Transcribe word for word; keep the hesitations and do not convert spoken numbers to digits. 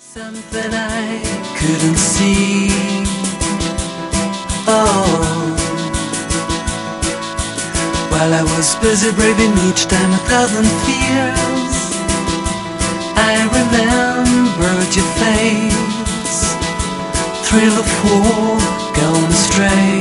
Something I couldn't see. Oh, while I was busy braving each time a thousand fears, I remembered your face, thrill of war gone astray.